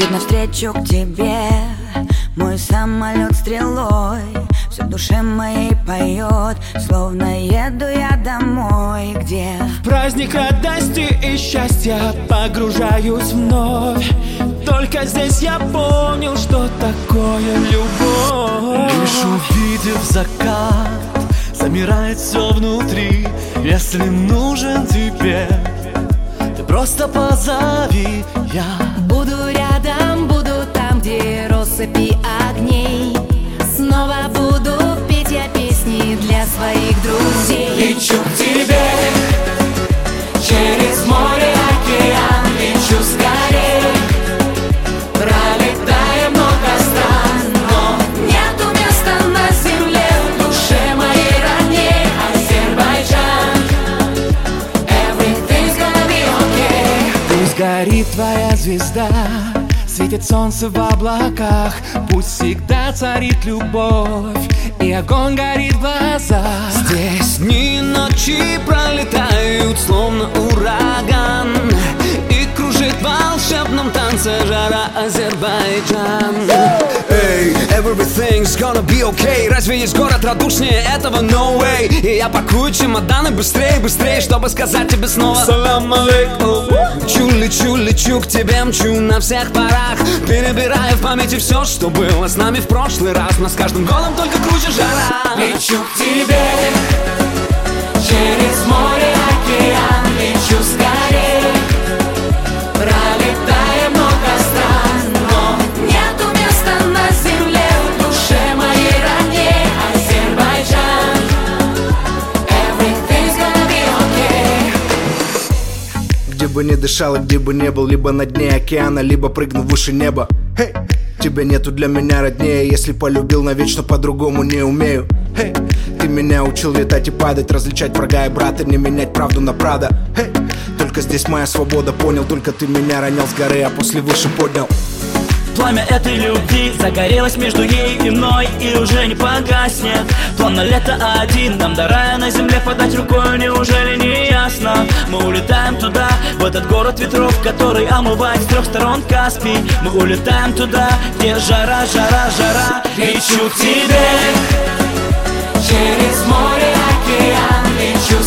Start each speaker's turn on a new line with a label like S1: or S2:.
S1: Летит навстречу к тебе мой самолет стрелой, все в душе моей поет, словно еду я домой, где
S2: в праздник радости и счастья погружаюсь вновь. Только здесь я понял, что такое любовь.
S3: Лишь увидев закат, замирает все внутри. Если нужен тебе, ты просто позови. Я
S4: буду рядом, буду там, где россыпи огней. Снова буду петь я песни для своих друзей.
S2: Лечу к тебе через море, океан. Лечу скорей, пролетая много стран, но
S4: нету места на земле в душе моей родней. Азербайджан, everything's gonna be okay.
S2: пусть горит твоя звезда, светит солнце в облаках. Пусть всегда царит любовь, и огонь горит в глазах. Здесь дни и ночи пролетают, словно ураган, и кружит в волшебном танце жара Азербайджан. Эй, everything's gonna be okay. Разве есть город радушнее этого? No way. И я пакую чемоданы быстрее, быстрее, чтобы сказать тебе снова салам алейкум. Лечу к тебе, мчу на всех парах, перебирая в памяти все, что было с нами в прошлый раз. Но с каждым годом только круче жара. Лечу к тебе через море, океан. Лечу скорее, пролетая много стран, но
S4: нету места на земле в душе моей родней. Азербайджан, everything's gonna be okay.
S5: Где бы ни дышал и где бы не был, либо на дне океана, либо прыгну выше неба. Hey! Тебя нету для меня роднее. Если полюбил навечно, по-другому не умею. Hey! Ты меня учил летать и падать, различать врага и брата, не менять правду на Прада. Hey! Только здесь моя свобода, понял. Только ты меня ронял с горы, а после выше поднял.
S6: Пламя этой любви загорелось между ей и мной, и уже не погаснет. План на лето один, нам до рая на земле подать рукой, неужели не ясно? Мы улетаем туда, в этот город ветров, который омывает с трех сторон Каспий. Мы улетаем туда, где жара, жара, жара. Лечу к тебе
S2: через море, океан. Лечу